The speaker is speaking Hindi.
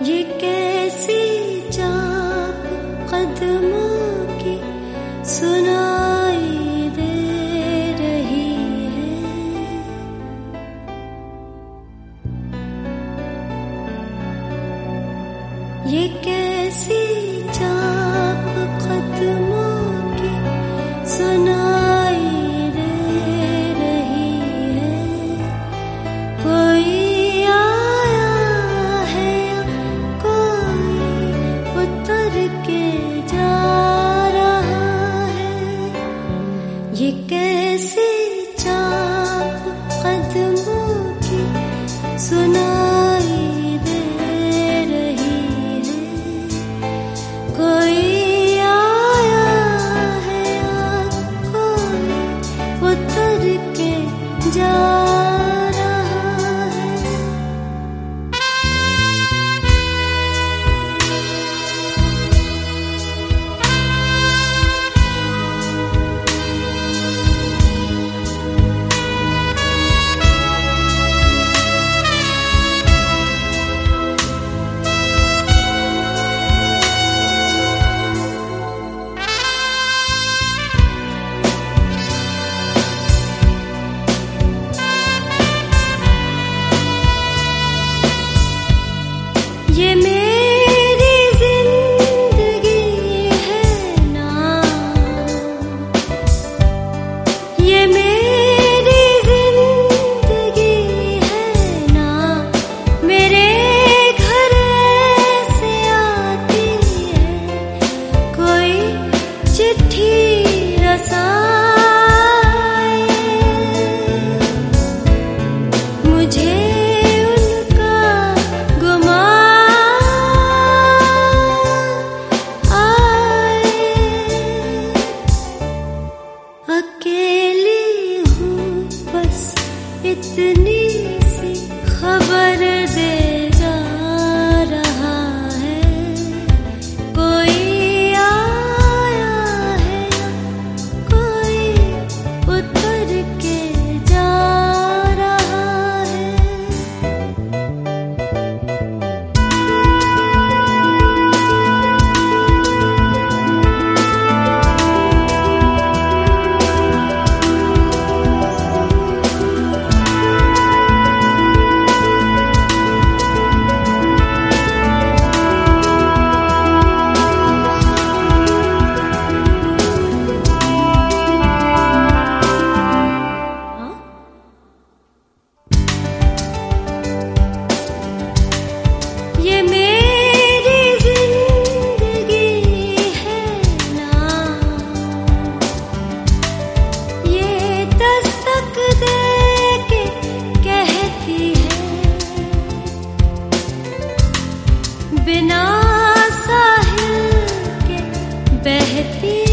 ये कैसी चाप कदमों की सुनाई दे रही है। ये कैसी चाप कदमों की सुनाई दे रही है। कोई आया है या कोई उतर के जा रहा है। ये कैसी चाप कदमों की सुनाई दे रही है। कोई आया है या कोई उतर के जा रहा है। ये मेरी जिंदगी है ना, ये मेरी जिंदगी है ना। मेरे घर से आती है कोई चिट्ठी रसाए। मुझे उनका गुमा अकेली हूँ बस इतनी सी खबर दे जा रहा है। कोई आया है या कोई उतर के जा रहा है। ये मेरी जिंदगी है ना, ये दस्तक दे के कहती है। बिना साहिल के बहती